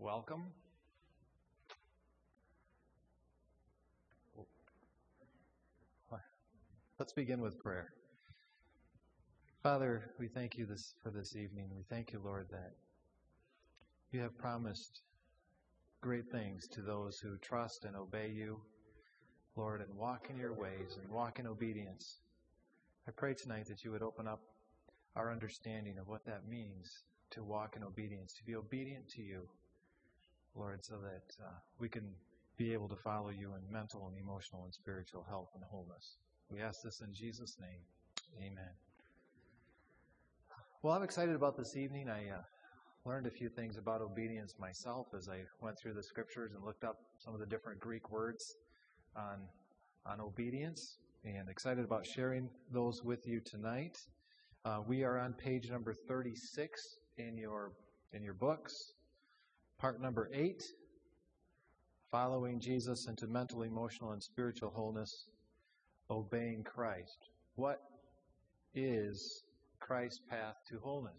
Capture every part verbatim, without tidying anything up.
welcome. Let's begin with prayer. Father, we thank you this for this evening. We thank you, Lord, that you have promised great things to those who trust and obey you, Lord, and walk in your ways and walk in obedience. I pray tonight that you would open up our understanding of what that means to walk in obedience, to be obedient to you, Lord, so that uh, we can be able to follow you in mental and emotional and spiritual health and wholeness. We ask this in Jesus' name. Amen. Well, I'm excited about this evening. I uh, learned a few things about obedience myself as I went through the scriptures and looked up some of the different Greek words on on obedience, and excited about sharing those with you tonight. Uh, we are on page number thirty-six in your in your books, part number eight, following Jesus into mental, emotional, and spiritual wholeness, obeying Christ. What is Christ's path to wholeness?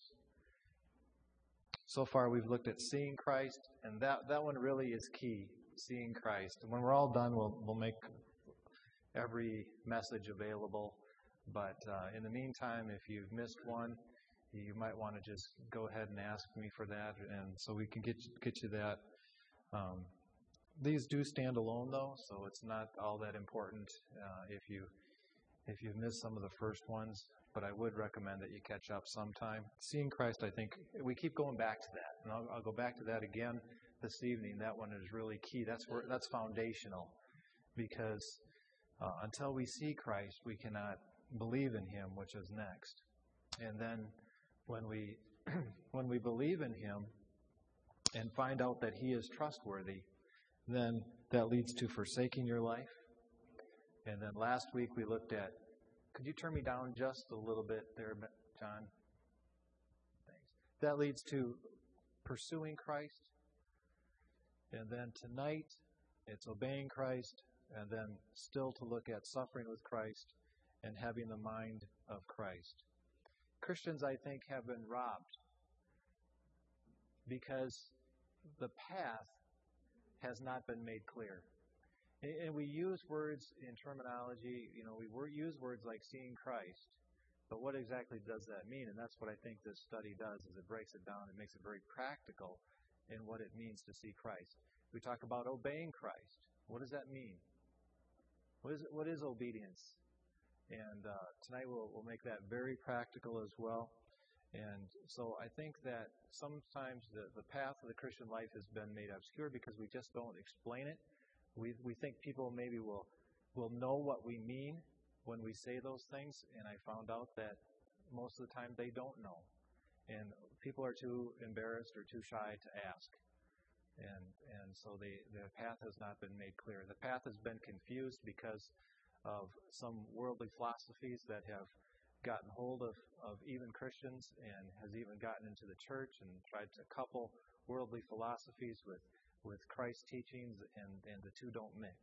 So far we've looked at seeing Christ, and that, that one really is key, seeing Christ. And when we're all done, we'll we'll make every message available. But uh, in the meantime, if you've missed one, you might want to just go ahead and ask me for that, and so we can get get you that. Um, these do stand alone, though, so it's not all that important uh, if you if you've missed some of the first ones. But I would recommend that you catch up sometime. Seeing Christ, I think we keep going back to that, and I'll, I'll go back to that again this evening. That one is really key. That's where that's foundational, because uh, until we see Christ, we cannot believe in Him, which is next. And then when we when we believe in Him and find out that He is trustworthy, then that leads to forsaking your life. And then last week we looked at, could you turn me down just a little bit there, John? Thanks. That leads to pursuing Christ. And then tonight it's obeying Christ, and then still to look at suffering with Christ and having the mind of Christ. Christians, I think, have been robbed because the path has not been made clear. And we use words in terminology, you know, we use words like seeing Christ, but what exactly does that mean? And that's what I think this study does, is it breaks it down and makes it very practical in what it means to see Christ. We talk about obeying Christ. What does that mean? What is what is obedience? And uh, tonight we'll, we'll make that very practical as well. And so I think that sometimes the, the path of the Christian life has been made obscure because we just don't explain it. We we think people maybe will will know what we mean when we say those things, and I found out that most of the time they don't know. And people are too embarrassed or too shy to ask. And and so the, the path has not been made clear. The path has been confused because of some worldly philosophies that have gotten hold of, of even Christians and has even gotten into the church and tried to couple worldly philosophies with, with Christ's teachings, and, and the two don't mix.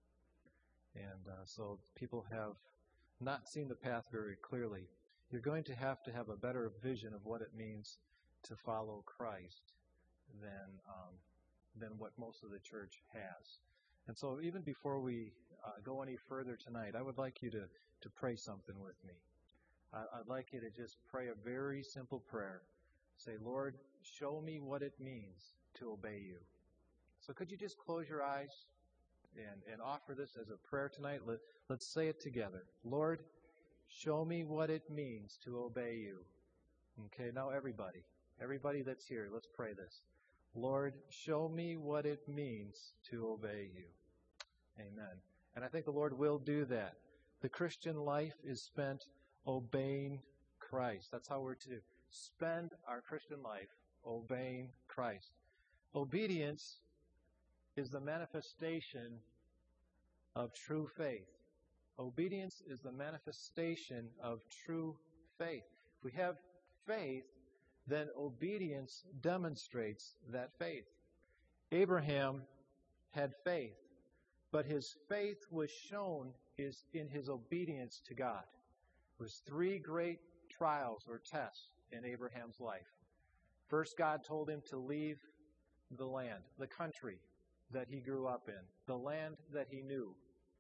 And uh, so people have not seen the path very clearly. You're going to have to have a better vision of what it means to follow Christ than um, than what most of the church has. And so even before we uh, go any further tonight, I would like you to, to pray something with me. I, I'd like you to just pray a very simple prayer. Say, Lord, show me what it means to obey you. So could you just close your eyes and, and offer this as a prayer tonight? Let, let's say it together. Lord, show me what it means to obey you. Okay, now everybody, everybody that's here, let's pray this. Lord, show me what it means to obey you. Amen. And I think the Lord will do that. The Christian life is spent obeying Christ. That's how we're to spend our Christian life, obeying Christ. Obedience is the manifestation of true faith. Obedience is the manifestation of true faith. If we have faith, then obedience demonstrates that faith. Abraham had faith, but his faith was shown is in his obedience to God. There was three great trials or tests in Abraham's life. First, God told him to leave the land, the country that he grew up in, the land that he knew,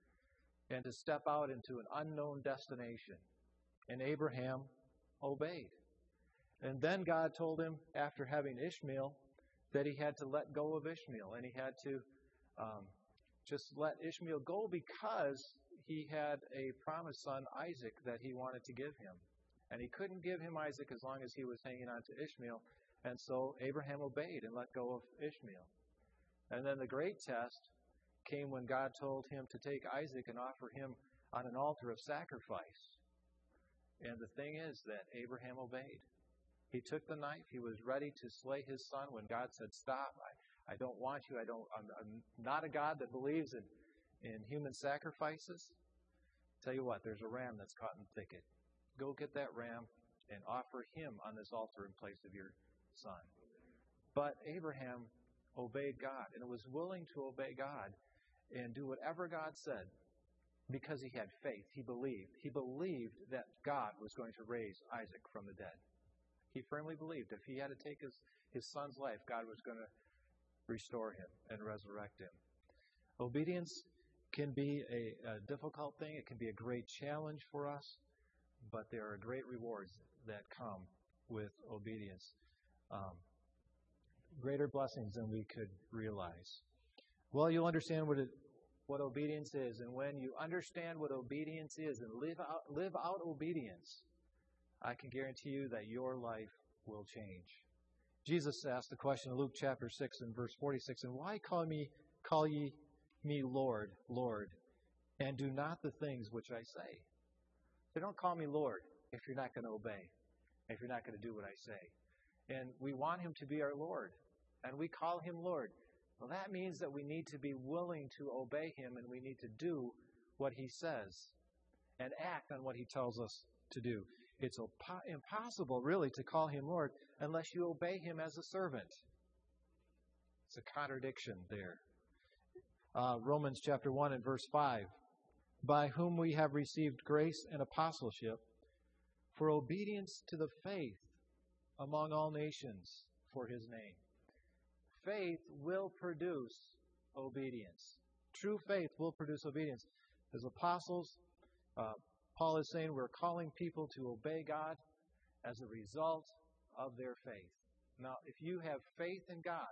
and to step out into an unknown destination. And Abraham obeyed. And then God told him, after having Ishmael, that he had to let go of Ishmael. And he had to um, just let Ishmael go because he had a promised son, Isaac, that he wanted to give him. And he couldn't give him Isaac as long as he was hanging on to Ishmael. And so Abraham obeyed and let go of Ishmael. And then the great test came when God told him to take Isaac and offer him on an altar of sacrifice. And the thing is that Abraham obeyed. He took the knife. He was ready to slay his son when God said, "Stop. I, I don't want you. I don't. I'm, I'm not a God that believes in, in human sacrifices." Tell you what, there's a ram that's caught in the thicket. Go get that ram and offer him on this altar in place of your son. But Abraham obeyed God, and was willing to obey God and do whatever God said because he had faith. He believed. He believed that God was going to raise Isaac from the dead. He firmly believed if he had to take his, his son's life, God was going to restore him and resurrect him. Obedience can be a, a difficult thing. It can be a great challenge for us, but there are great rewards that come with obedience. Um, greater blessings than we could realize. Well, you'll understand what it, what obedience is, and when you understand what obedience is and live out, live out obedience, I can guarantee you that your life will change. Jesus asked the question in Luke chapter six and verse forty-six, "And why call me call ye me Lord, Lord, and do not the things which I say?" So don't call me Lord if you're not going to obey, if you're not going to do what I say. And we want him to be our Lord, and we call him Lord. Well, that means that we need to be willing to obey him, and we need to do what he says and act on what he tells us to do. It's impossible, really, to call him Lord unless you obey him as a servant. It's a contradiction there. Uh, Romans chapter one and verse five. "By whom we have received grace and apostleship for obedience to the faith among all nations for his name." Faith will produce obedience. True faith will produce obedience. As apostles, uh, Paul is saying we're calling people to obey God as a result of their faith. Now, if you have faith in God,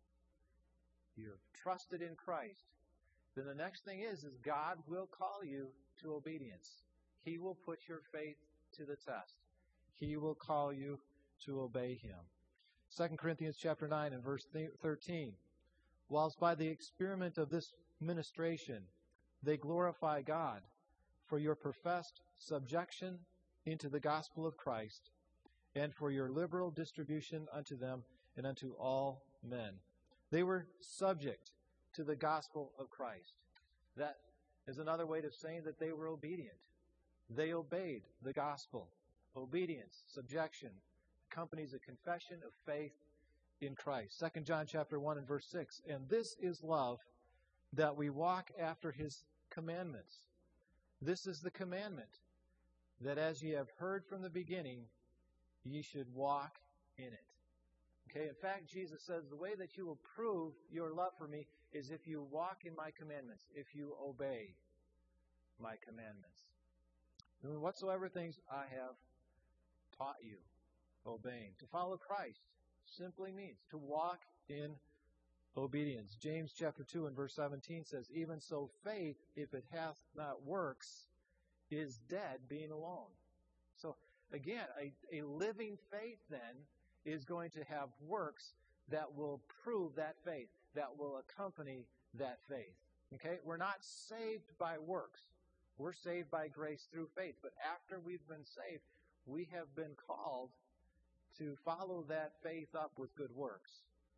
you're trusted in Christ, then the next thing is, is God will call you to obedience. He will put your faith to the test. He will call you to obey him. Second Corinthians chapter nine and verse thirteen. "Whilst by the experiment of this ministration they glorify God for your professed subjection into the gospel of Christ, and for your liberal distribution unto them and unto all men." They were subject to the gospel of Christ. That is another way of saying that they were obedient. They obeyed the gospel. Obedience, subjection, accompanies a confession of faith in Christ. Second John chapter one and verse six. "And this is love, that we walk after his commandments." This is the commandment, that as ye have heard from the beginning, ye should walk in it. Okay, in fact, Jesus says the way that you will prove your love for me is if you walk in my commandments, if you obey my commandments. Doing whatsoever things I have taught you, obeying. To follow Christ simply means to walk in obedience. James chapter two and verse seventeen says, "Even so faith, if it hath not works, is dead being alone." So again, a, a living faith then is going to have works that will prove that faith, that will accompany that faith. Okay? We're not saved by works. We're saved by grace through faith. But after we've been saved, we have been called to follow that faith up with good works.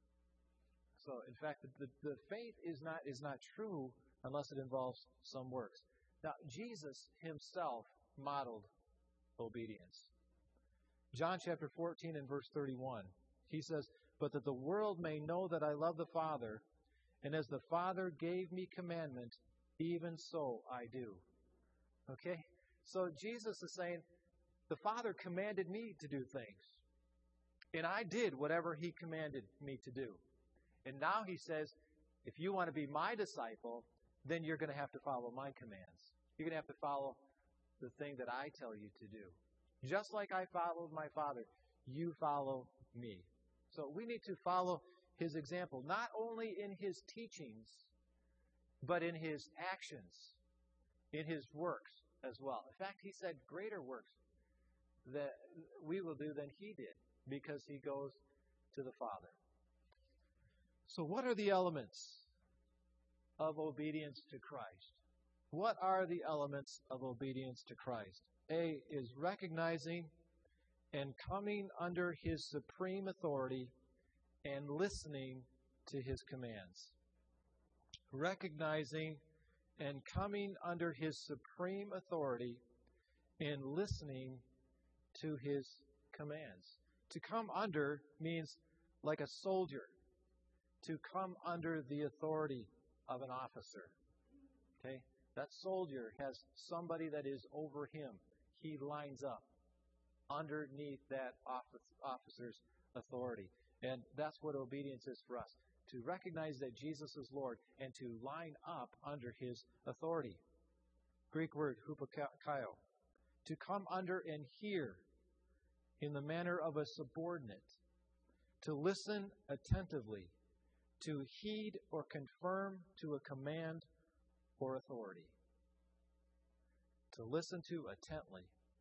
So, in fact, the, the, the faith is not is not true unless it involves some works. Now, Jesus himself modeled obedience. John chapter fourteen and verse thirty-one, he says, "But that the world may know that I love the Father, and as the Father gave me commandment, even so I do." Okay? So Jesus is saying, the Father commanded me to do things, and I did whatever he commanded me to do. And now he says, if you want to be my disciple, then you're going to have to follow my commands. You're going to have to follow the thing that I tell you to do. Just like I followed my Father, you follow me. So we need to follow his example, not only in his teachings, but in his actions, in his works as well. In fact, he said greater works that we will do than he did, because he goes to the Father. So what are the elements of obedience to Christ? What are the elements of obedience to Christ? A is recognizing and coming under his supreme authority and listening to his commands. Recognizing and coming under his supreme authority and listening to his commands. To come under means like a soldier. To come under the authority of an officer. Okay? That soldier has somebody that is over him. He lines up underneath that officer's authority. And that's what obedience is for us. To recognize that Jesus is Lord and to line up under his authority. Greek word, hupakao. To come under and hear in the manner of a subordinate. To listen attentively. To heed or confirm to a command or authority. To listen to intently.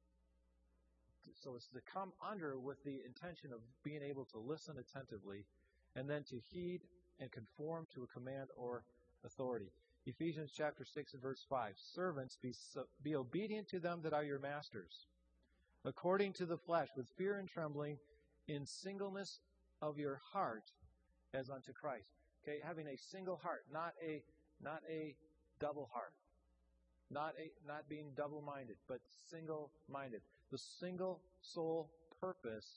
So it's to come under with the intention of being able to listen attentively, and then to heed and conform to a command or authority. Ephesians chapter six and verse five. Servants, be, be obedient to them that are your masters, according to the flesh, with fear and trembling, in singleness of your heart, as unto Christ. Okay, having a single heart, not a not a double heart. Not a not being double-minded, but single-minded. The single sole purpose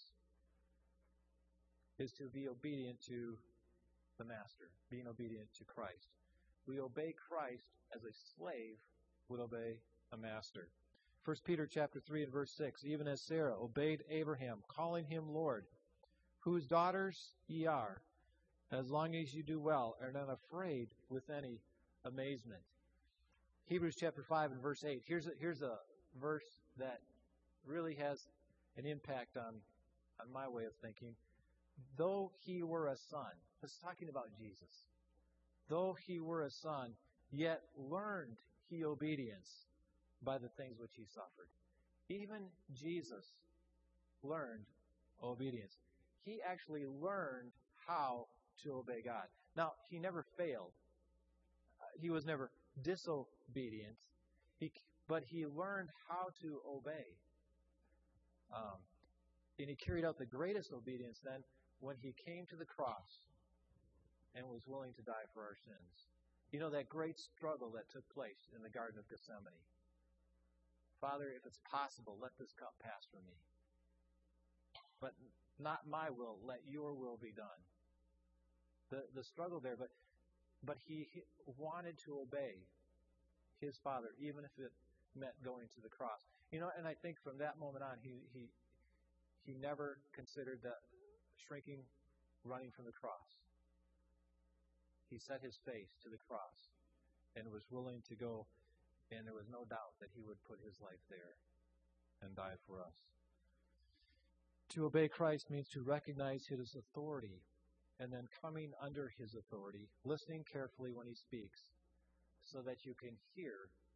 is to be obedient to the Master, being obedient to Christ. We obey Christ as a slave would obey a master. First Peter chapter three and verse six, even as Sarah obeyed Abraham, calling him Lord, whose daughters ye are, as long as you do well, are not afraid with any amazement. Hebrews chapter five and verse eight. Here's a, here's a verse that really has an impact on, on my way of thinking. Though he were a son, it's talking about Jesus. Though he were a son, yet learned he obedience by the things which he suffered. Even Jesus learned obedience. He actually learned how to obey God. Now, he never failed. He was never disobedient. He, but he learned how to obey. Um, and he carried out the greatest obedience then when he came to the cross and was willing to die for our sins. You know, that great struggle that took place in the Garden of Gethsemane. Father, if it's possible, let this cup pass from me. But not my will, let your will be done. The the struggle there, but but he wanted to obey his Father, even if it meant going to the cross. You know, and I think from that moment on, he he he never considered that shrinking, running from the cross. He set his face to the cross and was willing to go, and there was no doubt that he would put his life there and die for us. To obey Christ means to recognize his authority and then coming under his authority, listening carefully when he speaks so that you can hear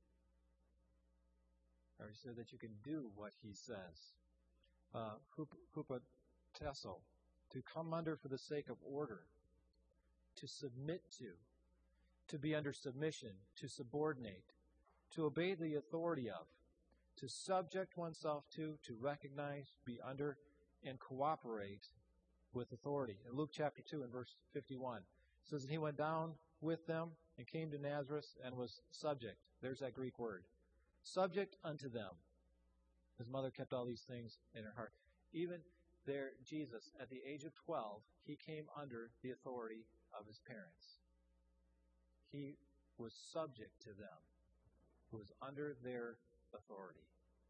or so that you can do what he says. Uh, hupotesso, to come under for the sake of order, to submit to, to be under submission, to subordinate, to obey the authority of, to subject oneself to, to recognize, be under, and cooperate with authority. In Luke chapter two and verse fifty-one, it says that he went down with them and came to Nazareth and was subject. There's that Greek word. Subject unto them. His mother kept all these things in her heart. Even there, Jesus, at the age of twelve, he came under the authority of his parents. He was subject to them. He was under their authority.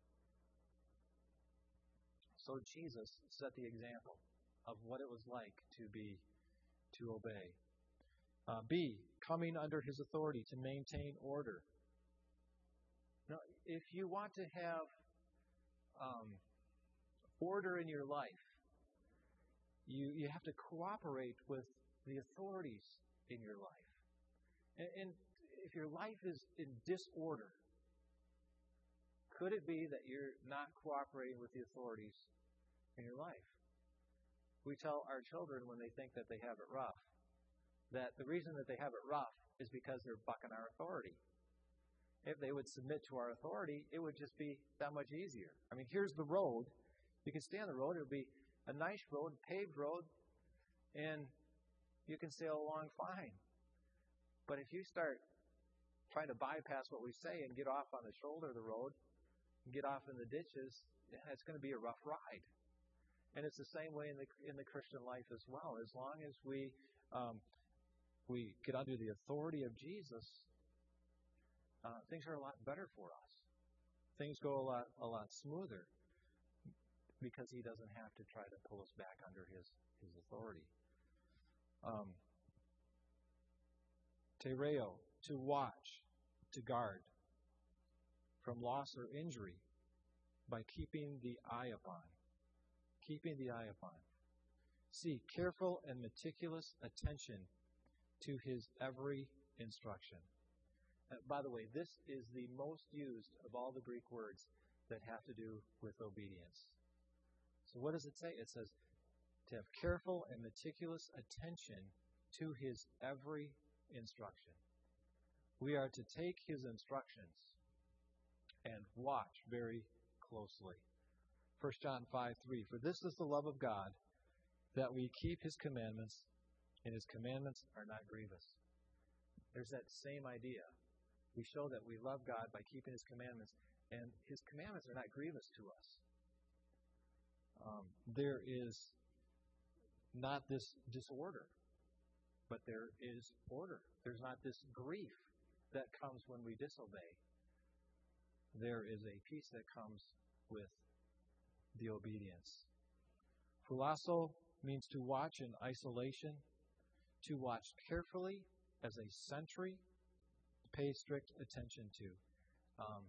So Jesus set the example of what it was like to be, to obey. Uh, B, coming under his authority to maintain order. Now, if you want to have um, order in your life, you, you have to cooperate with the authorities in your life. And, and if your life is in disorder, could it be that you're not cooperating with the authorities in your life? We tell our children when they think that they have it rough, that the reason that they have it rough is because they're bucking our authority. If they would submit to our authority, it would just be that much easier. I mean, here's the road. You can stay on the road. It would be a nice road, paved road, and you can sail along fine. But if you start trying to bypass what we say and get off on the shoulder of the road, and get off in the ditches, it's going to be a rough ride. And it's the same way in the in the Christian life as well. As long as we um, we get under the authority of Jesus, uh, things are a lot better for us. Things go a lot a lot smoother because He doesn't have to try to pull us back under His His authority. Um, tereo, to watch, to guard from loss or injury by keeping the eye upon. Keeping the eye upon. C, careful and meticulous attention to His every instruction. Uh, by the way, this is the most used of all the Greek words that have to do with obedience. So what does it say? It says to have careful and meticulous attention to His every instruction. We are to take His instructions and watch very closely. First John five three, for this is the love of God, that we keep His commandments, and His commandments are not grievous. There's that same idea. We show that we love God by keeping His commandments, and His commandments are not grievous to us. Um, there is not this disorder, but there is order. There's not this grief that comes when we disobey. There is a peace that comes with the obedience. Phulasso means to watch in isolation, to watch carefully as a sentry, pay strict attention to. Um,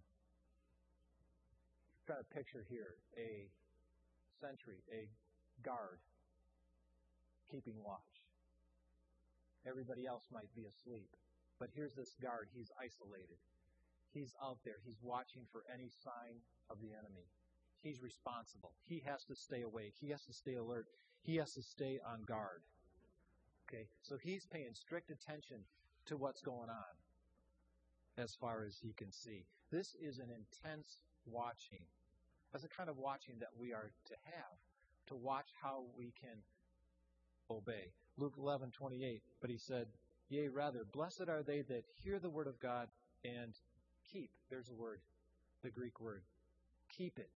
got a picture here, a sentry, a guard, keeping watch. Everybody else might be asleep, but here's this guard. He's isolated. He's out there. He's watching for any sign of the enemy. He's responsible. He has to stay awake. He has to stay alert. He has to stay on guard. Okay, so he's paying strict attention to what's going on as far as he can see. This is an intense watching. That's the kind of watching that we are to have, to watch how we can obey. Luke eleven twenty-eight, but he said, yea, rather, blessed are they that hear the word of God and keep. There's a word, the Greek word. Keep it.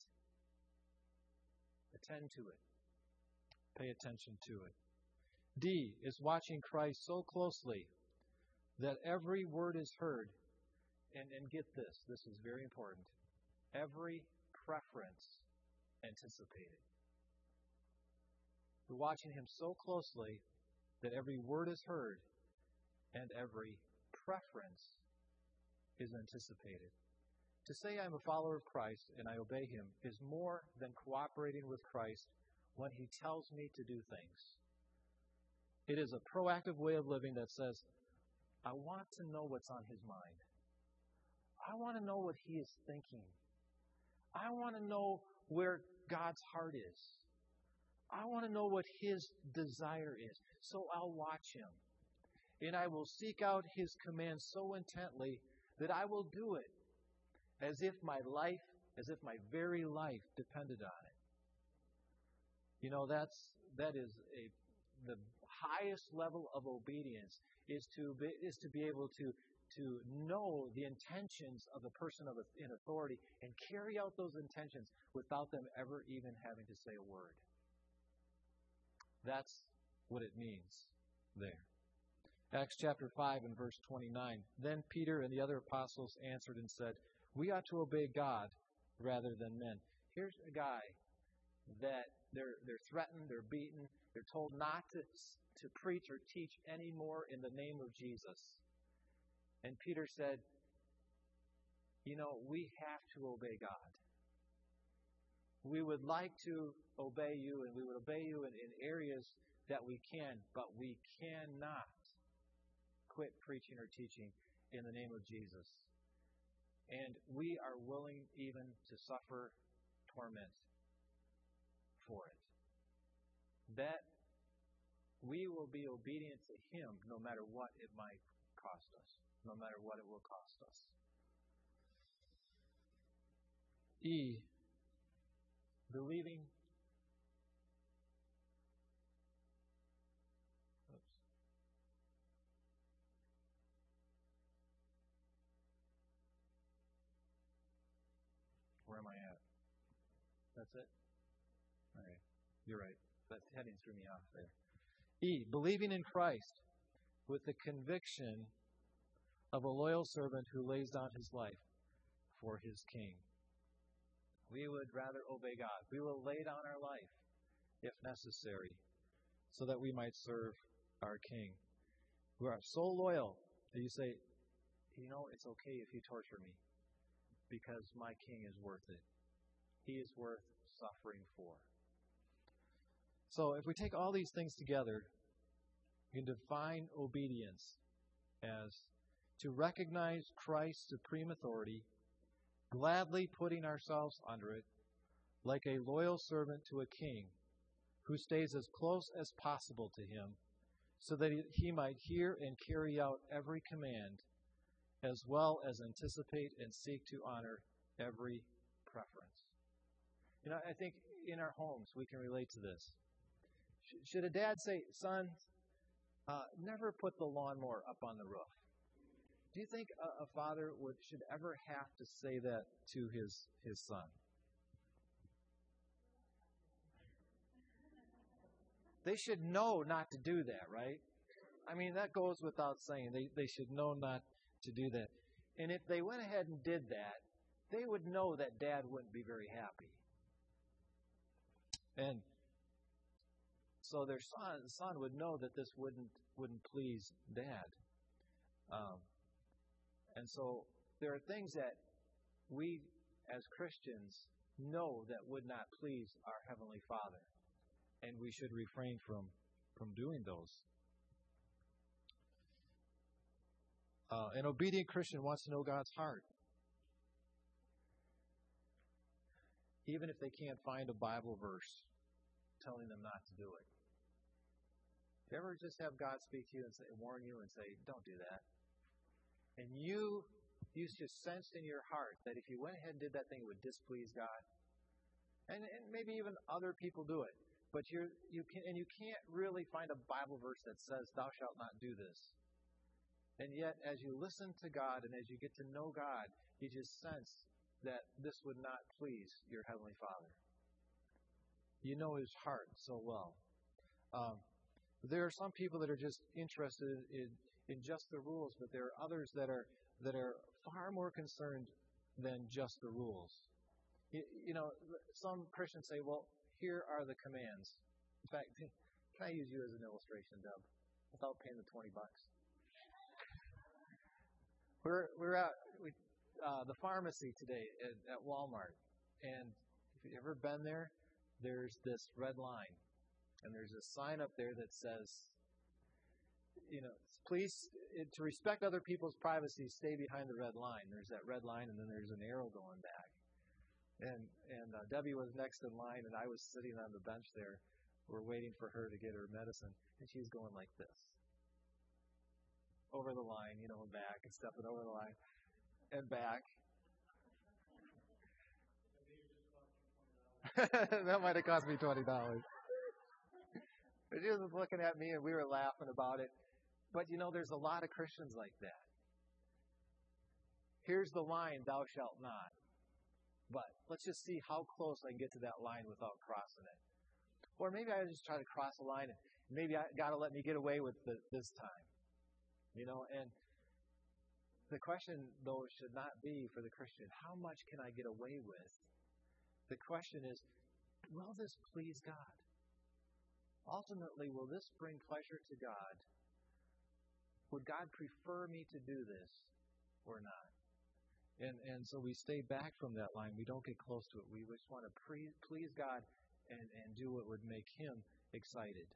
Attend to it. Pay attention to it. D is watching Christ so closely that every word is heard. And, and get this, this is very important. Every preference anticipated. We're watching Him so closely that every word is heard and every preference is anticipated. To say I'm a follower of Christ and I obey Him is more than cooperating with Christ when He tells me to do things. It is a proactive way of living that says, I want to know what's on His mind. I want to know what He is thinking. I want to know where God's heart is. I want to know what His desire is. So I'll watch Him. And I will seek out His commands so intently that I will do it as if my life, as if my very life depended on it. You know, that's that is a the highest level of obedience is to be, is to be able to to know the intentions of the person of in authority and carry out those intentions without them ever even having to say a word. That's what it means there. Acts chapter five and verse twenty-nine. Then Peter and the other apostles answered and said, we ought to obey God rather than men. Here's a guy that they're they're threatened, they're beaten, they're told not to to preach or teach anymore in the name of Jesus. And Peter said, you know, we have to obey God. We would like to obey you, and we would obey you in, in areas that we can, but we cannot quit preaching or teaching in the name of Jesus. And we are willing even to suffer torment for it. That we will be obedient to Him no matter what it might cost us, no matter what it will cost us. E, believing. Oops. Where am I at? That's it? Okay. You're right. That heading threw me off there. E, believing in Christ with the conviction of a loyal servant who lays down his life for his king. We would rather obey God. We will lay down our life, if necessary, so that we might serve our king. We are so loyal that you say, you know, it's okay if you torture me, because my king is worth it. He is worth suffering for. So if we take all these things together, we can define obedience as to recognize Christ's supreme authority, gladly putting ourselves under it, like a loyal servant to a king who stays as close as possible to him, so that he might hear and carry out every command, as well as anticipate and seek to honor every preference. You know, I think in our homes we can relate to this. Should a dad say, son, uh, never put the lawnmower up on the roof? Do you think a, a father would should ever have to say that to his, his son? They should know not to do that, right? I mean, that goes without saying. They, they should know not to do that. And if they went ahead and did that, they would know that dad wouldn't be very happy. And so their son, son would know that this wouldn't wouldn't please dad. Um, and so there are things that we as Christians know that would not please our Heavenly Father. And we should refrain from, from doing those. Uh, an obedient Christian wants to know God's heart. Even if they can't find a Bible verse telling them not to do it. Do you ever just have God speak to you and say, warn you and say, don't do that? And you, you just sensed in your heart that if you went ahead and did that thing, it would displease God. And, and maybe even other people do it. But you're, you can, and you can't really find a Bible verse that says, thou shalt not do this. And yet, as you listen to God and as you get to know God, you just sense that this would not please your Heavenly Father. You know His heart so well. Um, there are some people that are just interested in, in just the rules, but there are others that are that are far more concerned than just the rules. You, you know, some Christians say, well, here are the commands. In fact, can I use you as an illustration, Deb, without paying the twenty bucks? We're we're at we, uh, the pharmacy today at, at Walmart, and if you've ever been there, there's this red line, and there's a sign up there that says, you know, please, to respect other people's privacy, stay behind the red line. There's that red line, and then there's an arrow going back. And and uh, Debbie was next in line, and I was sitting on the bench there. We're waiting for her to get her medicine, and she's going like this. Over the line, you know, and back, and stepping over the line, and back. That might have cost me twenty dollars. But she was looking at me, and we were laughing about it. But, you know, there's a lot of Christians like that. Here's the line, thou shalt not. But let's just see how close I can get to that line without crossing it. Or maybe I just try to cross the line, and maybe I got to let me get away with it this time. You know, and the question, though, should not be for the Christian, how much can I get away with? The question is, will this please God? Ultimately, will this bring pleasure to God? Would God prefer me to do this or not? And and so we stay back from that line. We don't get close to it. We just want to pre- please God and, and do what would make Him excited.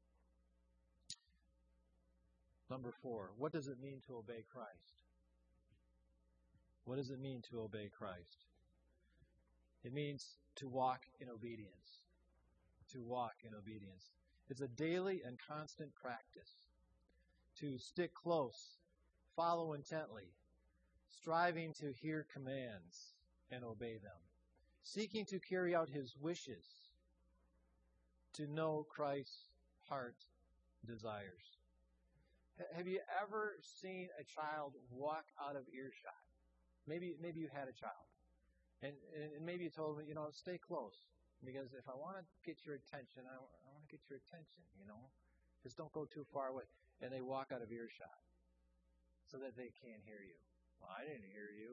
Number four, what does it mean to obey Christ? What does it mean to obey Christ? It means to walk in obedience. To walk in obedience. It's a daily and constant practice. To stick close, follow intently, striving to hear commands and obey them, seeking to carry out His wishes, to know Christ's heart desires. Have you ever seen a child walk out of earshot? Maybe maybe you had a child, and, and maybe you told them, you know, stay close, because if I want to get your attention, I, I want to get your attention, you know. Just don't go too far away. And they walk out of earshot so that they can't hear you. Well, I didn't hear you.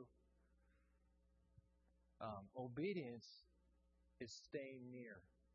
Um, obedience is staying near.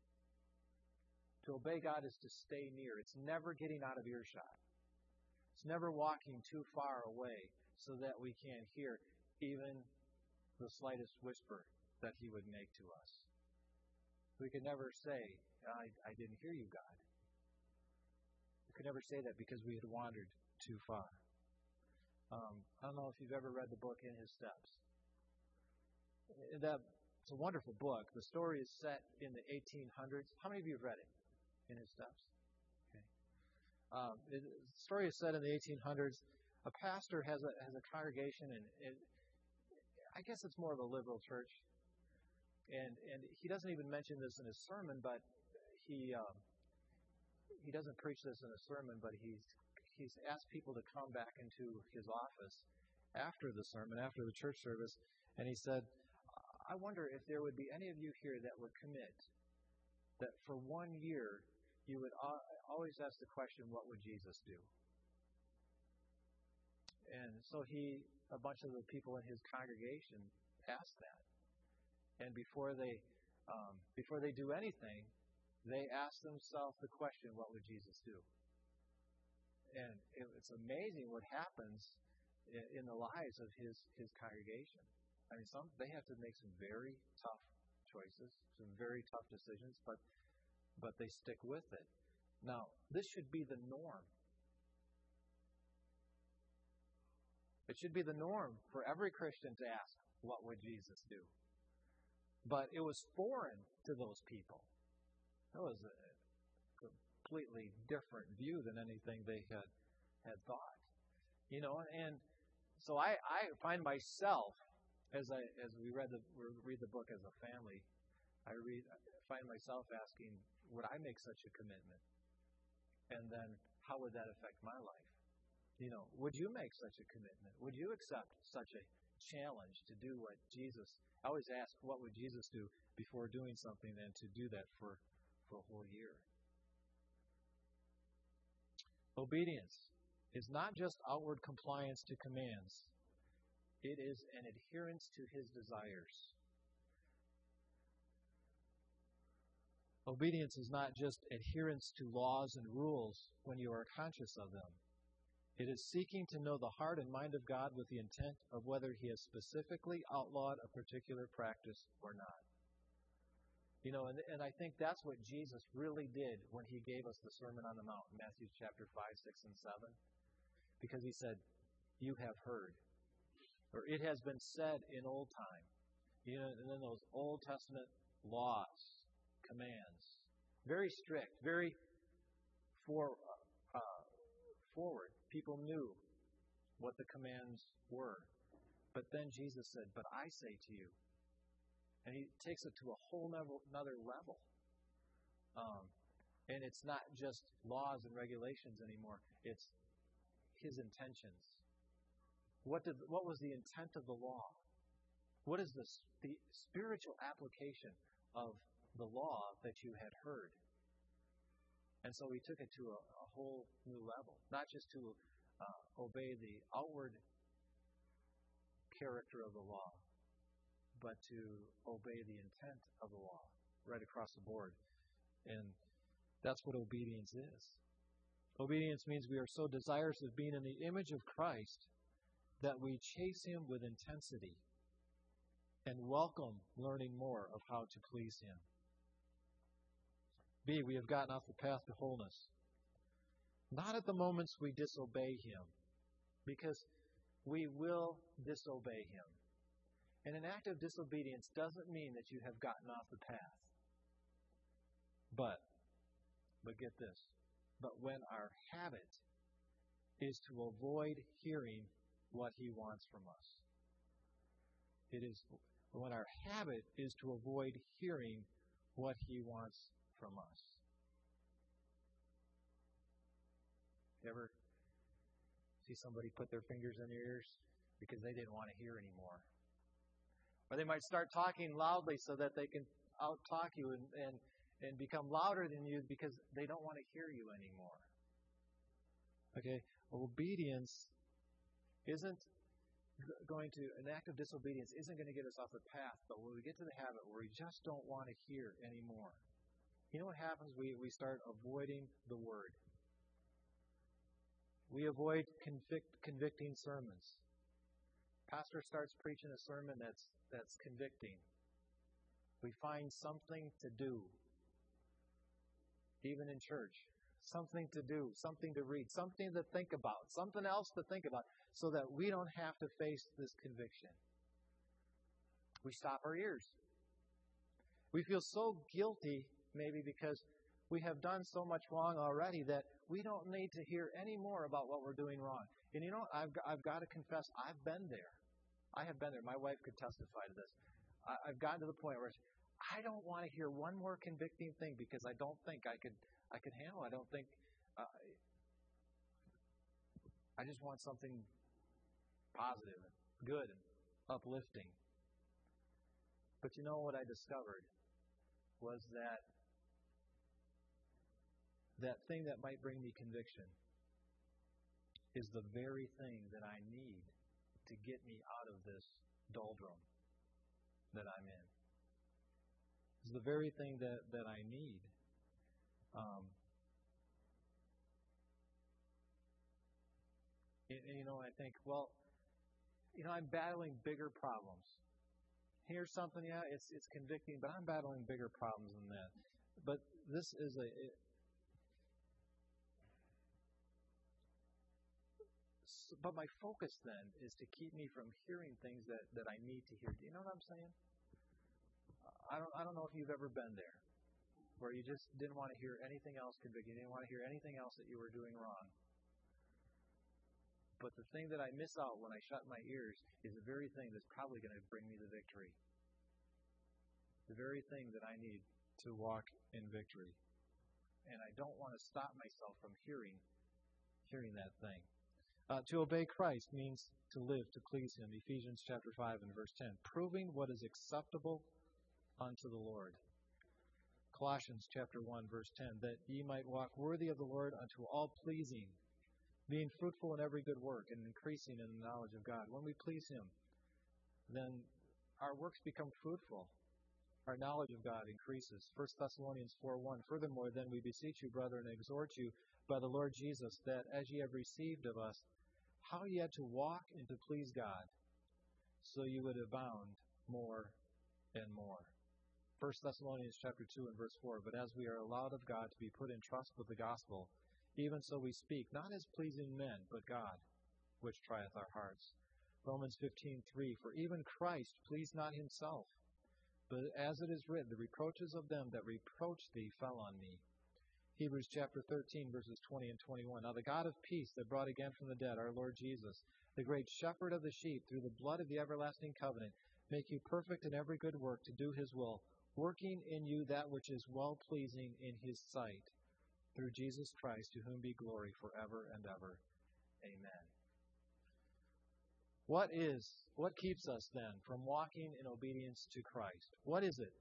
To obey God is to stay near. It's never getting out of earshot. It's never walking too far away so that we can't hear even the slightest whisper that He would make to us. We could never say, I, I didn't hear you, God. We could never say that because we had wandered too far. Um, I don't know if you've ever read the book In His Steps. That, it's a wonderful book. The story is set in the eighteen hundreds. How many of you have read it? In His Steps? Okay. Um, it, the story is set in the eighteen hundreds. A pastor has a has a congregation, and it, I guess it's more of a liberal church. And and he doesn't even mention this in his sermon, but he um, he doesn't preach this in a sermon, but he's he's asked people to come back into his office after the sermon, after the church service, and he said, I wonder if there would be any of you here that would commit that for one year you would always ask the question, what would Jesus do? And so he, a bunch of the people in his congregation asked that. And before they um, before they do anything, they ask themselves the question, what would Jesus do? And it, it's amazing what happens in, in the lives of his, his congregation. I mean, some they have to make some very tough choices, some very tough decisions, but but they stick with it. Now, this should be the norm. It should be the norm for every Christian to ask, what would Jesus do? But it was foreign to those people. It was a completely different view than anything they had had thought. You know, and so I, I find myself, as I as we read the we read the book as a family, I read I find myself asking, would I make such a commitment? And then how would that affect my life? You know, would you make such a commitment? Would you accept such a challenge to do what Jesus, I always ask, what would Jesus do before doing something, and to do that for, for a whole year? Obedience is not just outward compliance to commands. It is an adherence to His desires. Obedience is not just adherence to laws and rules when you are conscious of them. It is seeking to know the heart and mind of God with the intent of whether He has specifically outlawed a particular practice or not. You know, and, and I think that's what Jesus really did when He gave us the Sermon on the Mount, Matthew chapter five, six, and seven. Because He said, you have heard, or it has been said in old time. You know, and then those Old Testament laws, commands, very strict, very for, uh, forward. People knew what the commands were. But then Jesus said, but I say to you. And He takes it to a whole another level. Um, and it's not just laws and regulations anymore. It's His intentions. What did? What was the intent of the law? What is the, the spiritual application of the law that you had heard? And so He took it to a, a whole new level. Not just to uh, obey the outward character of the law, but to obey the intent of the law. right across the board. And that's what obedience is. Obedience means we are so desirous of being in the image of Christ that we chase Him with intensity and welcome learning more of how to please Him. B, we have gotten off the path to wholeness. Not at the moments we disobey Him, because we will disobey Him. And an act of disobedience doesn't mean that you have gotten off the path. But, but get this, but when our habit is to avoid hearing what He wants from us. It is when our habit is to avoid hearing what He wants from us. You ever see somebody put their fingers in their ears because they didn't want to hear anymore? Or they might start talking loudly so that they can out-talk you and, and, and become louder than you because they don't want to hear you anymore. Okay, obedience isn't going to, an act of disobedience isn't going to get us off the path, but when we get to the habit where we just don't want to hear anymore, you know what happens? We, we start avoiding the Word. We avoid convict, convicting sermons. Pastor starts preaching a sermon that's that's convicting. We find something to do, even in church. Something to do, something to read, something to think about, something else to think about, so that we don't have to face this conviction. We stop our ears. We feel so guilty, maybe because we have done so much wrong already that we don't need to hear any more about what we're doing wrong. And you know, I've, I've got to confess, I've been there. I have been there. My wife could testify to this. I, I've gotten to the point where I don't want to hear one more convicting thing because I don't think I could I could handle it. I don't think uh, I just want something positive and good and uplifting. But you know what I discovered was that that thing that might bring me conviction is the very thing that I need to get me out of this doldrum that I'm in. It's the very thing that, that I need. Um, and, and, you know, I think, well, you know, I'm battling bigger problems. Here's something, yeah, it's it's convicting, but I'm battling bigger problems than that. But this is a... It, But my focus then is to keep me from hearing things that, that I need to hear. Do you know what I'm saying? I don't I don't know if you've ever been there, where you just didn't want to hear anything else convicting. You didn't want to hear anything else that you were doing wrong. But the thing that I miss out when I shut my ears is the very thing that's probably going to bring me the victory. The very thing that I need to walk in victory. And I don't want to stop myself from hearing hearing that thing. Uh, to obey Christ means to live, to please Him. Ephesians chapter five and verse ten. Proving what is acceptable unto the Lord. Colossians chapter one verse ten. That ye might walk worthy of the Lord unto all pleasing, being fruitful in every good work and increasing in the knowledge of God. When we please Him, then our works become fruitful. Our knowledge of God increases. First Thessalonians four one. Furthermore, then we beseech you, brethren, and exhort you by the Lord Jesus, that as ye have received of us, how ye had to walk and to please God, so you would abound more and more. First Thessalonians chapter two and verse four. But as we are allowed of God to be put in trust with the gospel, even so we speak, not as pleasing men, but God, which trieth our hearts. Romans fifteen three. For even Christ pleased not Himself, but as it is written, the reproaches of them that reproached thee fell on me. Hebrews chapter thirteen, verses twenty and twenty-one. Now the God of peace that brought again from the dead our Lord Jesus, the great shepherd of the sheep, through the blood of the everlasting covenant, make you perfect in every good work to do His will, working in you that which is well-pleasing in His sight, through Jesus Christ, to whom be glory forever and ever. Amen. What is, what keeps us then from walking in obedience to Christ? What is it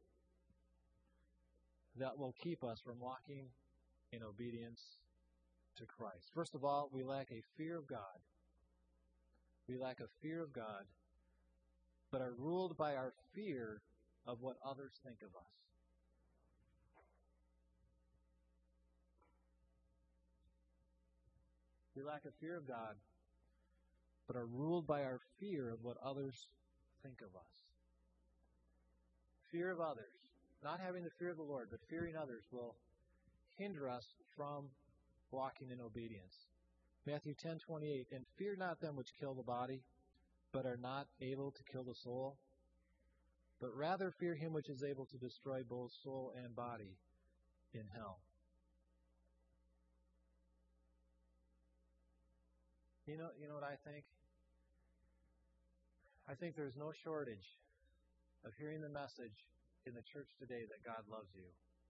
that will keep us from walking in obedience to Christ? First of all, we lack a fear of God. We lack a fear of God, but are ruled by our fear of what others think of us. We lack a fear of God, but are ruled by our fear of what others think of us. Fear of others. Not having the fear of the Lord, but fearing others will hinder us from walking in obedience. Matthew ten twenty-eight, and fear not them which kill the body, but are not able to kill the soul, but rather fear him which is able to destroy both soul and body in hell. You know, you know what I think? I think there's no shortage of hearing the message in the church today that God loves you.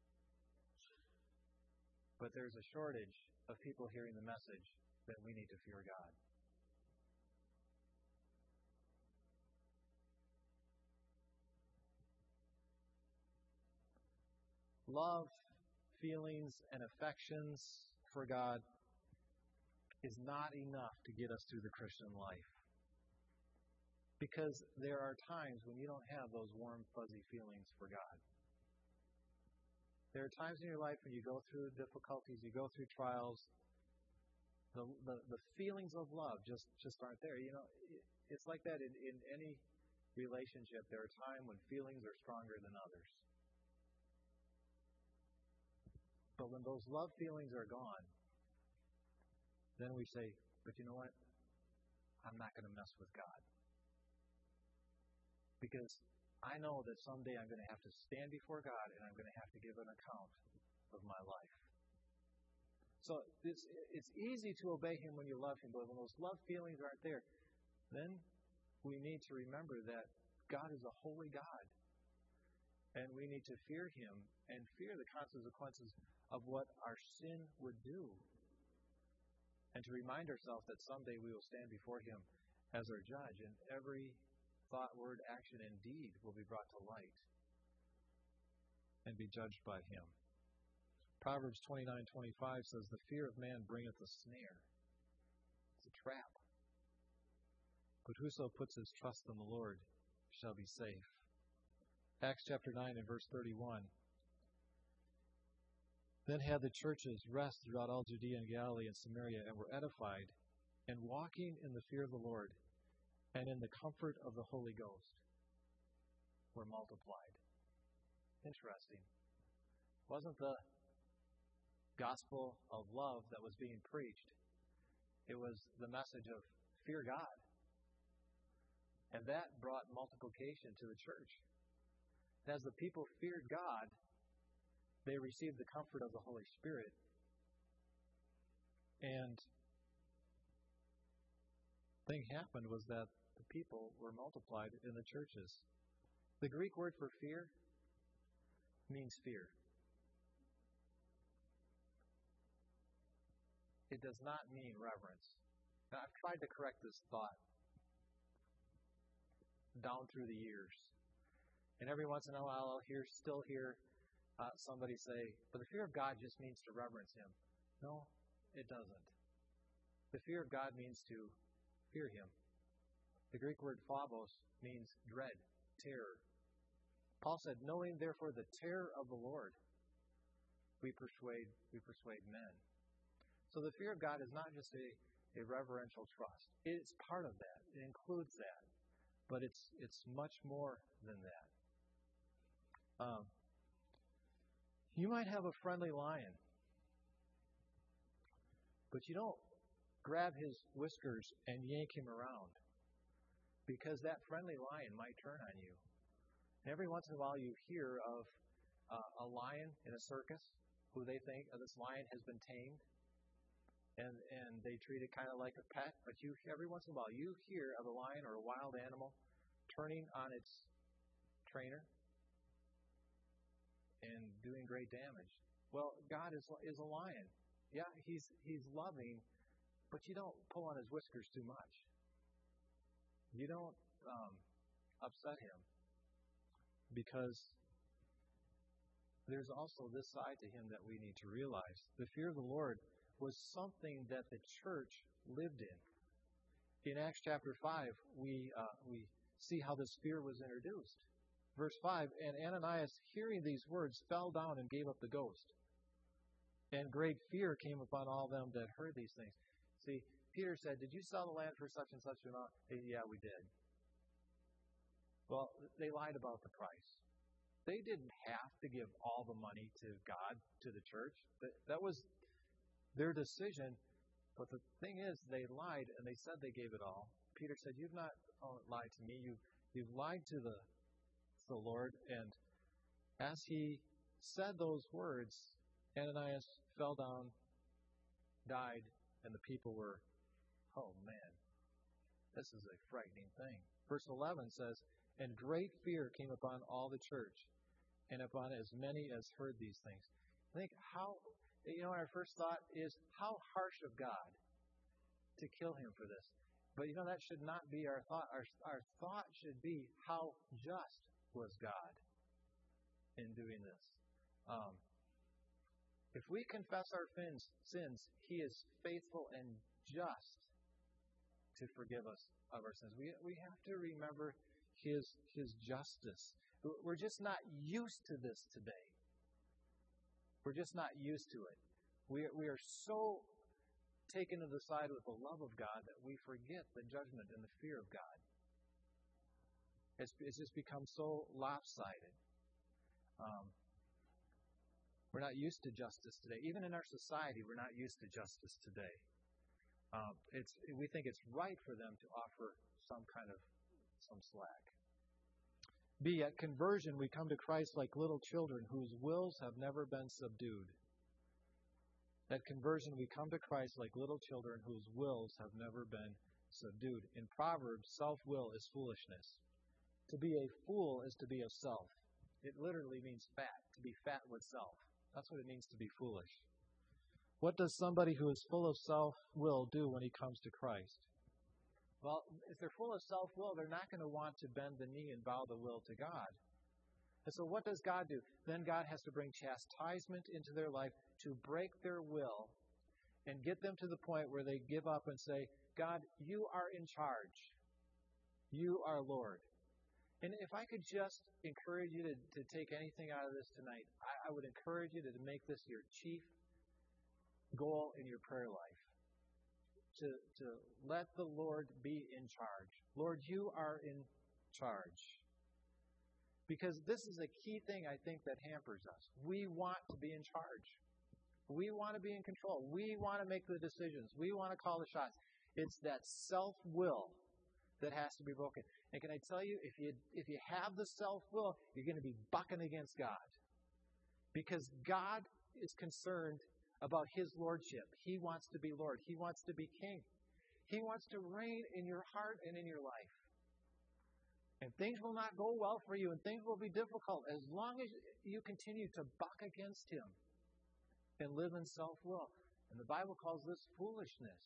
But there's a shortage of people hearing the message that we need to fear God. Love, feelings, and affections for God is not enough to get us through the Christian life. Because there are times when you don't have those warm, fuzzy feelings for God. There are times in your life when you go through difficulties, you go through trials, the the, the feelings of love just, just aren't there. You know, it's like that in, in any relationship. There are times when feelings are stronger than others. But when those love feelings are gone, then we say, but you know what? I'm not going to mess with God. Because I know that someday I'm going to have to stand before God and I'm going to have to give an account of my life. So it's, it's easy to obey Him when you love Him, but when those love feelings aren't there, then we need to remember that God is a holy God. And we need to fear Him and fear the consequences of what our sin would do. And to remind ourselves that someday we will stand before Him as our judge, and every thought, word, action, and deed will be brought to light and be judged by Him. Proverbs twenty-nine twenty-five says, the fear of man bringeth a snare. It's a trap. But whoso puts his trust in the Lord shall be safe. Acts chapter nine and verse thirty-one. Then had the churches rest throughout all Judea and Galilee and Samaria, and were edified, and walking in the fear of the Lord, and in the comfort of the Holy Ghost, were multiplied. Interesting. It wasn't the gospel of love that was being preached. It was the message of fear God. And that brought multiplication to the church. As the people feared God, they received the comfort of the Holy Spirit. And the thing happened was that the people were multiplied in the churches. The Greek word for fear means fear. It does not mean reverence. Now, I've tried to correct this thought down through the years. And every once in a while I'll hear, still hear uh, somebody say, but the fear of God just means to reverence Him. No, it doesn't. The fear of God means to fear Him. The Greek word phobos means dread, terror. Paul said, knowing therefore the terror of the Lord, we persuade, we persuade men. So the fear of God is not just a, a reverential trust. It's part of that. It includes that. But it's it's much more than that. Um, you might have a friendly lion, but you don't grab his whiskers and yank him around, because that friendly lion might turn on you. And every once in a while you hear of uh, a lion in a circus who they think, oh, this lion has been tamed, and, and they treat it kind of like a pet. But you every once in a while you hear of a lion or a wild animal turning on its trainer and doing great damage. Well, God is is a lion. Yeah, He's He's loving, but you don't pull on His whiskers too much. You don't um, upset Him, because there's also this side to Him that we need to realize. The fear of the Lord was something that the church lived in. In Acts chapter five, we uh, we see how this fear was introduced. Verse five, and Ananias, hearing these words, fell down and gave up the ghost. And great fear came upon all them that heard these things. See, Peter said, did you sell the land for such and such amount? Hey, yeah, we did. Well, they lied about the price. They didn't have to give all the money to God, to the church. That was their decision. But the thing is, they lied, and they said they gave it all. Peter said, you've not lied to me. You've, you've lied to the, the Lord. And as he said those words, Ananias fell down, died, and the people were, oh man, this is a frightening thing. Verse eleven says, and great fear came upon all the church, and upon as many as heard these things. I think how, you know, our first thought is, how harsh of God to kill him for this. But, you know, that should not be our thought. Our, our thought should be, how just was God in doing this. Um, if we confess our sins, sins, He is faithful and just to forgive us of our sins. We we have to remember His His justice. We're just not used to this today. We're just not used to it. We we are so taken to the side with the love of God that we forget the judgment and the fear of God. It's, it's just become so lopsided. Um, we're not used to justice today. Even in our society, we're not used to justice today. Um, it's we think it's right for them to offer some kind of some slack. B, at conversion, we come to Christ like little children whose wills have never been subdued. At conversion, we come to Christ like little children whose wills have never been subdued. In Proverbs, self-will is foolishness. To be a fool is to be of self. It literally means fat, to be fat with self. That's what it means to be foolish. What does somebody who is full of self-will do when he comes to Christ? Well, if they're full of self-will, they're not going to want to bend the knee and bow the will to God. And so what does God do? Then God has to bring chastisement into their life to break their will and get them to the point where they give up and say, God, you are in charge. You are Lord. And if I could just encourage you to, to take anything out of this tonight, I, I would encourage you to make this your chief goal in your prayer life. To, to let the Lord be in charge. Lord, you are in charge. Because this is a key thing, I think, that hampers us. We want to be in charge. We want to be in control. We want to make the decisions. We want to call the shots. It's that self-will that has to be broken. And can I tell you, if you if you have the self-will, you're going to be bucking against God. Because God is concerned about His lordship. He wants to be Lord. He wants to be King. He wants to reign in your heart and in your life. And things will not go well for you, and things will be difficult as long as you continue to buck against Him and live in self-will. And the Bible calls this foolishness.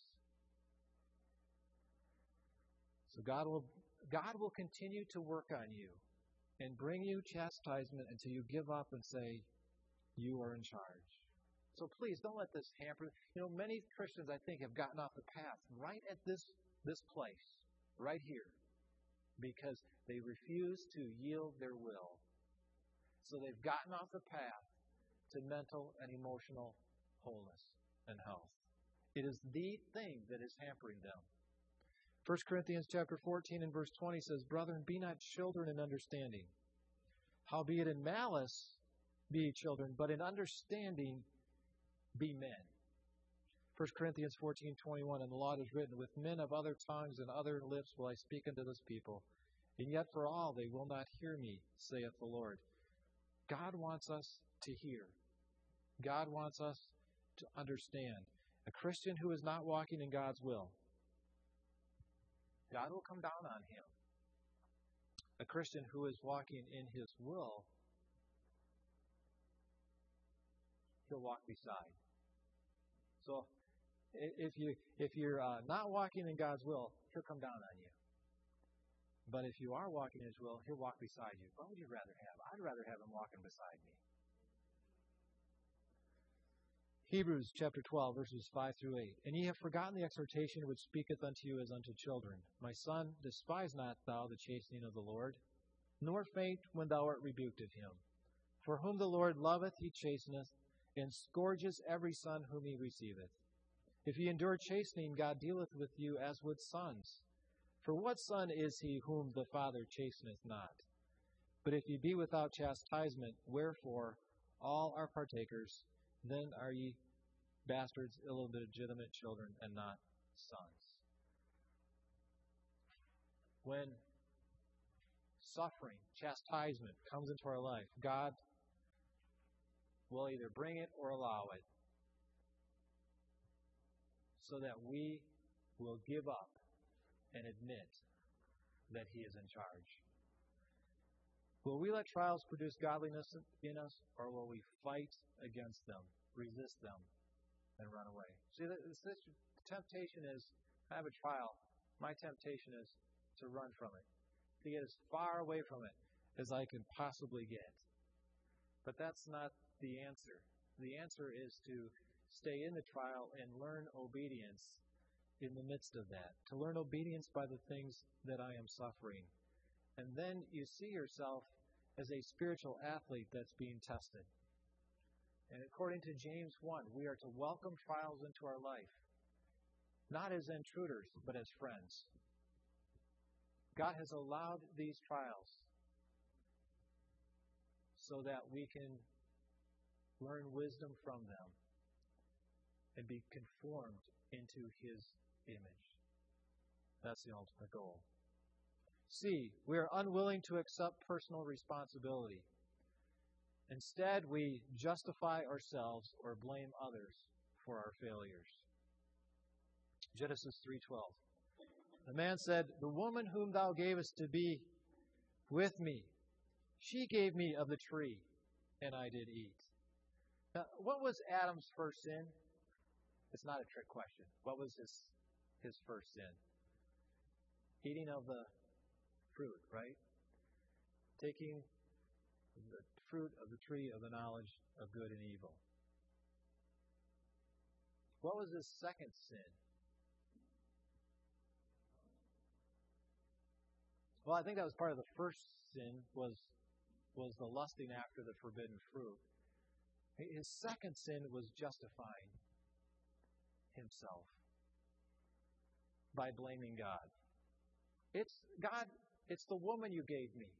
So God will God will continue to work on you and bring you chastisement until you give up and say, you are in charge. So please don't let this hamper. You know, many Christians, I think, have gotten off the path right at this this place, right here, because they refuse to yield their will. So they've gotten off the path to mental and emotional wholeness and health. It is the thing that is hampering them. First Corinthians chapter fourteen and verse twenty says, Brethren, be not children in understanding. Howbeit in malice be ye children, but in understanding be men. First Corinthians fourteen twenty-one, and the law is written, with men of other tongues and other lips will I speak unto this people. And yet for all they will not hear me, saith the Lord. God wants us to hear. God wants us to understand. A Christian who is not walking in God's will, God will come down on him. A Christian who is walking in His will, He'll walk beside. So, if you if you're uh, not walking in God's will, He'll come down on you. But if you are walking in His will, He'll walk beside you. What would you rather have? I'd rather have Him walking beside me. Hebrews chapter twelve, verses five through eight. And ye have forgotten the exhortation which speaketh unto you as unto children. My son, despise not thou the chastening of the Lord, nor faint when thou art rebuked of Him. For whom the Lord loveth, He chasteneth, and scourges every son whom He receiveth. If ye endure chastening, God dealeth with you as with sons. For what son is he whom the Father chasteneth not? But if ye be without chastisement, wherefore all are partakers, then are ye bastards, illegitimate children, and not sons. When suffering, chastisement comes into our life, God will either bring it or allow it so that we will give up and admit that He is in charge. Will we let trials produce godliness in us, or will we fight against them, resist them, and run away? See, the temptation is, I have a trial. My temptation is to run from it, to get as far away from it as I can possibly get. But that's not the answer. The answer is to stay in the trial and learn obedience in the midst of that, to learn obedience by the things that I am suffering. And then you see yourself as a spiritual athlete that's being tested. And according to James one, we are to welcome trials into our life, not as intruders, but as friends. God has allowed these trials so that we can learn wisdom from them and be conformed into His image. That's the ultimate goal. C, we are unwilling to accept personal responsibility. Instead, we justify ourselves or blame others for our failures. Genesis three twelve. The man said, "The woman whom thou gavest to be with me, she gave me of the tree, and I did eat." Now, what was Adam's first sin? It's not a trick question. What was his his first sin? Eating of the fruit, right? Taking the fruit of the tree of the knowledge of good and evil. What was his second sin? Well, I think that was part of the first sin, was was the lusting after the forbidden fruit. His second sin was justifying himself by blaming God. It's God, it's the woman you gave me.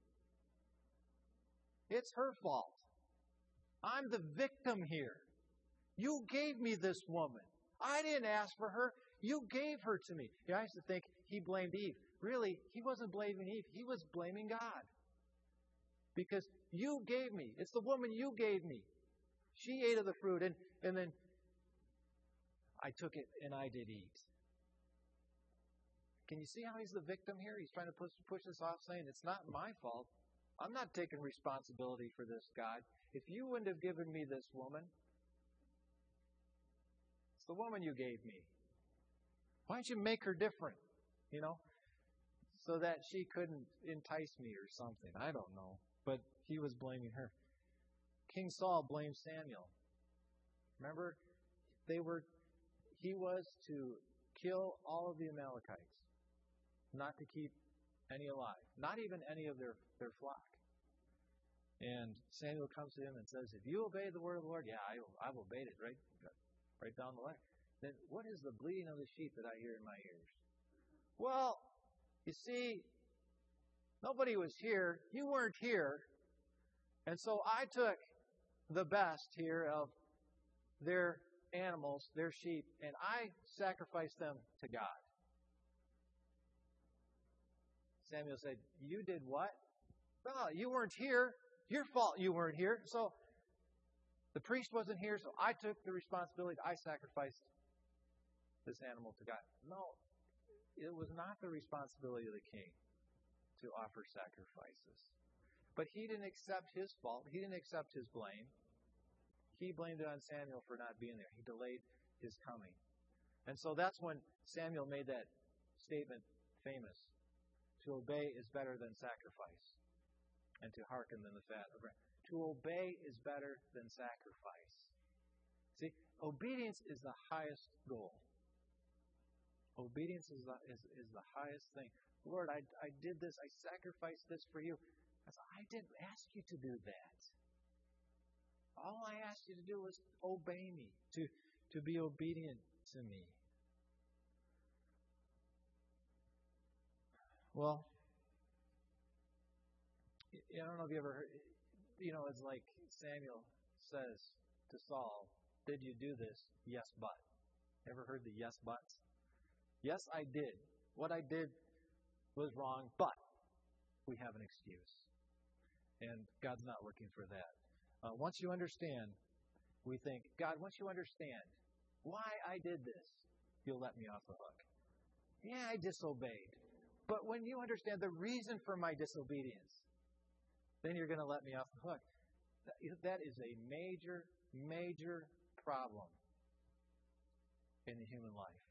It's her fault. I'm the victim here. You gave me this woman. I didn't ask for her. You gave her to me. You know, I used to think he blamed Eve. Really, he wasn't blaming Eve. He was blaming God. Because you gave me. It's the woman you gave me. She ate of the fruit, and, and then I took it and I did eat. Can you see how he's the victim here? He's trying to push, push this off, saying, it's not my fault. I'm not taking responsibility for this, God. If you wouldn't have given me this woman, it's the woman you gave me. Why don't you make her different, you know, so that she couldn't entice me or something? I don't know. But he was blaming her. King Saul blamed Samuel. Remember, they were, he was to kill all of the Amalekites, not to keep any alive, not even any of their, their flock. And Samuel comes to him and says, if you obey the word of the Lord, yeah, I, I've obeyed it, right, right down the line. Then what is the bleating of the sheep that I hear in my ears? Well, you see, nobody was here. You weren't here. And so I took the best here of their animals, their sheep, and I sacrificed them to God. Samuel said, you did what? Well, you weren't here. Your fault you weren't here. So the priest wasn't here, so I took the responsibility. I sacrificed this animal to God. No, it was not the responsibility of the king to offer sacrifices. But he didn't accept his fault. He didn't accept his blame. He blamed it on Samuel for not being there. He delayed his coming. And so that's when Samuel made that statement famous. To obey is better than sacrifice, and to hearken than the fat of ram. To obey is better than sacrifice. See, obedience is the highest goal. Obedience is the, is, is the highest thing. Lord, I, I did this. I sacrificed this for you. I said, I didn't ask you to do that. All I asked you to do was obey me, to, to be obedient to me. Well, I don't know if you ever heard, you know, it's like Samuel says to Saul, did you do this? Yes, but. Ever heard the yes, buts? Yes, I did. What I did was wrong, but we have an excuse. And God's not looking for that. Uh, once you understand, we think, God, once you understand why I did this, you'll let me off the hook. Yeah, I disobeyed. But when you understand the reason for my disobedience, then you're going to let me off the hook. That is a major, major problem in the human life.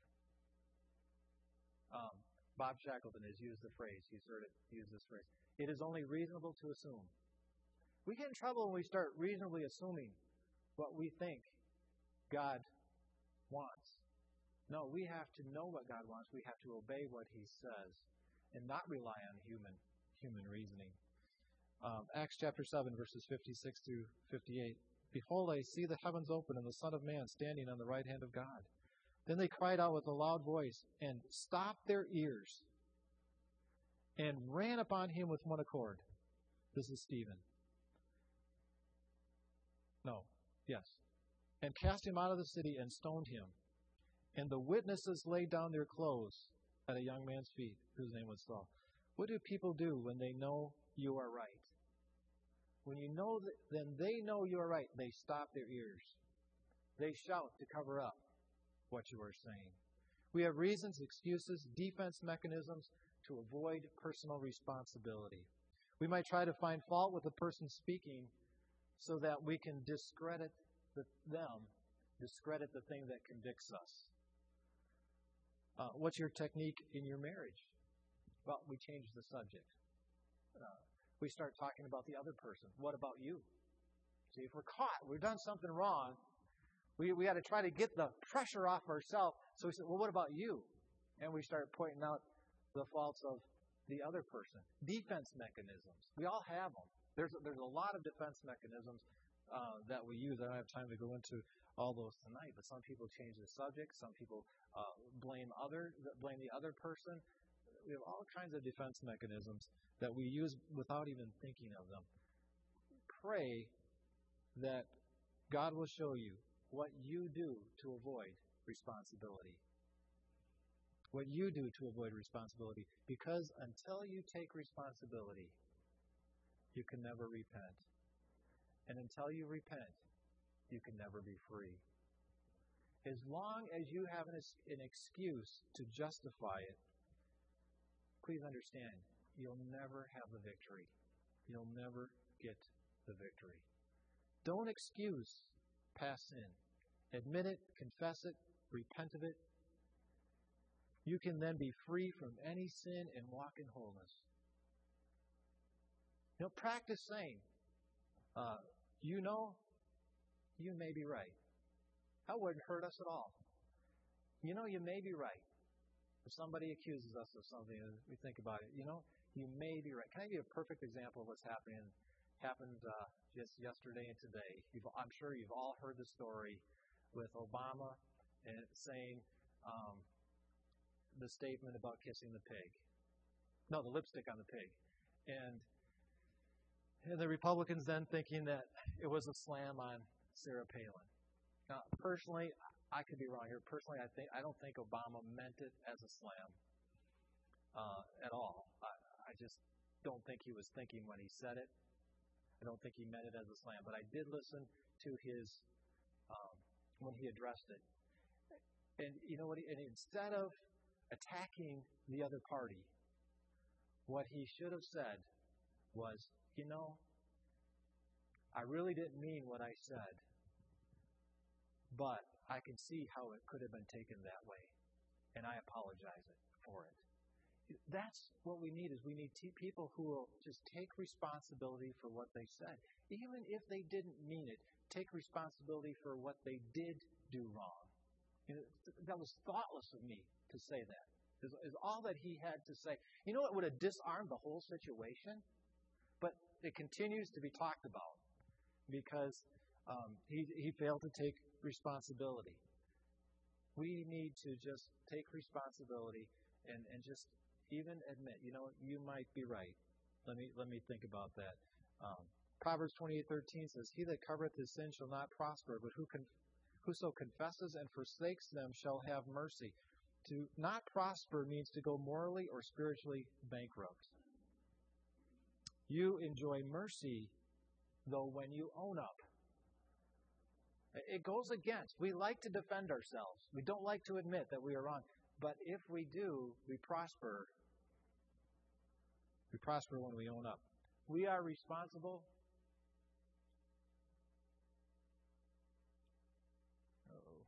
Um, Bob Shackleton has used the phrase, he's heard it use this phrase, it is only reasonable to assume. We get in trouble when we start reasonably assuming what we think God wants. No, we have to know what God wants. We have to obey what He says and not rely on human human reasoning. Um, Acts chapter seven, verses fifty-six through fifty-eight. Behold, I see the heavens open and the Son of Man standing on the right hand of God. Then they cried out with a loud voice and stopped their ears and ran upon him with one accord. This is Stephen. No, yes. And cast him out of the city and stoned him. And the witnesses laid down their clothes at a young man's feet, whose name was Saul. What do people do when they know you are right? When you know that, then they know you are right. They stop their ears. They shout to cover up what you are saying. We have reasons, excuses, defense mechanisms to avoid personal responsibility. We might try to find fault with the person speaking so that we can discredit the, them, discredit the thing that convicts us. Uh, what's your technique in your marriage? Well, we change the subject. Uh, we start talking about the other person. What about you? See, if we're caught, we've done something wrong, we we got to try to get the pressure off ourselves. So we say, well, what about you? And we start pointing out the faults of the other person. Defense mechanisms. We all have them. There's a, there's a lot of defense mechanisms uh, that we use. I don't have time to go into all those tonight, but some people change the subject. Some people uh, blame other blame the other person. We have all kinds of defense mechanisms that we use without even thinking of them. Pray that God will show you what you do to avoid responsibility. What you do to avoid responsibility. Because until you take responsibility, you can never repent. And until you repent, you can never be free. As long as you have an, an excuse to justify it, please understand, you'll never have the victory. You'll never get the victory. Don't excuse past sin. Admit it, confess it, repent of it. You can then be free from any sin and walk in wholeness. You know, practice saying, uh, you know, you may be right. That wouldn't hurt us at all. You know, you may be right. If somebody accuses us of something and we think about it, you know, you may be right. Can I give you a perfect example of what's happening? Happened uh, just yesterday and today. You've, I'm sure you've all heard the story with Obama and saying um, the statement about kissing the pig. No, the lipstick on the pig. And, and the Republicans then thinking that it was a slam on Sarah Palin. Now, personally, I could be wrong here. Personally, I think I don't think Obama meant it as a slam uh, at all. I, I just don't think he was thinking when he said it. I don't think he meant it as a slam. But I did listen to his um, when he addressed it, and you know what? He, and instead of attacking the other party, what he should have said was, you know, I really didn't mean what I said, but I can see how it could have been taken that way, and I apologize for it. That's what we need, is we need t- people who will just take responsibility for what they said. Even if they didn't mean it, take responsibility for what they did do wrong. You know, that was thoughtless of me to say that. Is, is all that he had to say. You know, it would have disarmed the whole situation, but it continues to be talked about because um, he, he failed to take responsibility. We need to just take responsibility and, and just even admit, you know, you might be right. Let me let me think about that. Um, Proverbs twenty-eight thirteen says, "He that covereth his sin shall not prosper, but who can, whoso confesses and forsakes them shall have mercy." To not prosper means to go morally or spiritually bankrupt. You enjoy mercy, though, when you own up. It goes against. We like to defend ourselves. We don't like to admit that we are wrong. But if we do, we prosper. We prosper when we own up. We are responsible. Uh-oh.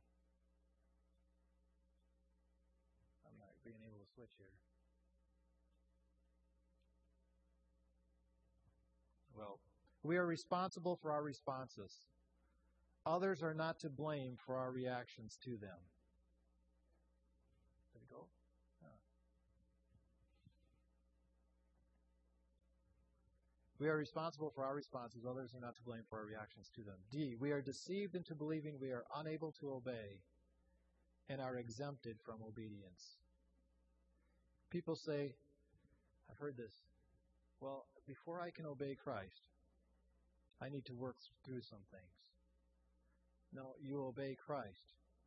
I'm not being able to switch here. Well, we are responsible for our responses. Others are not to blame for our reactions to them. Did it go? No. We are responsible for our responses. Others are not to blame for our reactions to them. D, we are deceived into believing we are unable to obey and are exempted from obedience. People say, I've heard this, well, before I can obey Christ, I need to work through some things. No, you obey Christ.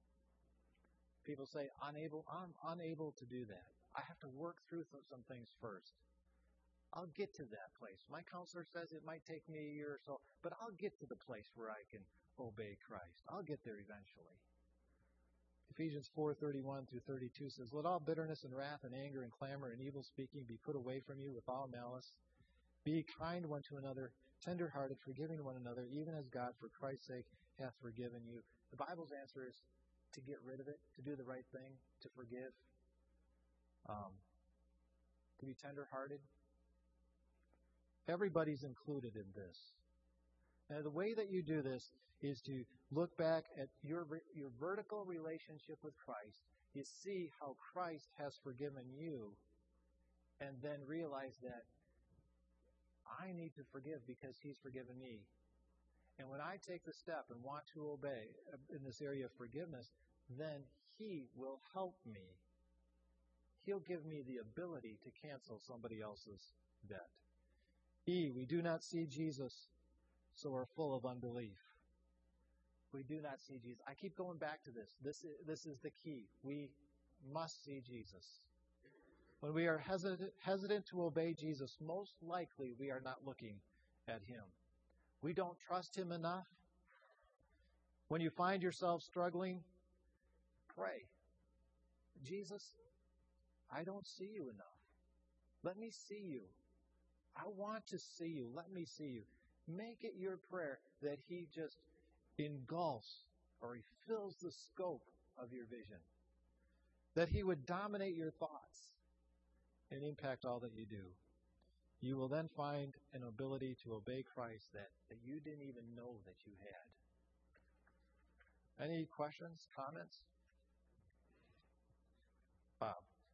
People say, unable, I'm unable to do that. I have to work through some things first. I'll get to that place. My counselor says it might take me a year or so, but I'll get to the place where I can obey Christ. I'll get there eventually. Ephesians four thirty-one through thirty-two says, "Let all bitterness and wrath and anger and clamor and evil speaking be put away from you with all malice. Be kind one to another, tender-hearted, forgiving one another, even as God, for Christ's sake, hath forgiven you." The Bible's answer is to get rid of it, to do the right thing, to forgive, um, to be tender-hearted. Everybody's included in this. Now, the way that you do this is to look back at your your vertical relationship with Christ. You see how Christ has forgiven you, and then realize that I need to forgive because He's forgiven me. And when I take the step and want to obey in this area of forgiveness, then He will help me. He'll give me the ability to cancel somebody else's debt. E, we do not see Jesus, so are full of unbelief. We do not see Jesus. I keep going back to this. This is, this is the key. We must see Jesus. When we are hesitant, hesitant to obey Jesus, most likely we are not looking at Him. We don't trust Him enough. When you find yourself struggling, pray. Jesus, I don't see you enough. Let me see you. I want to see you. Let me see you. Make it your prayer that He just engulfs or He fills the scope of your vision. That He would dominate your thoughts and impact all that you do. You will then find an ability to obey Christ that, that you didn't even know that you had. Any questions, comments?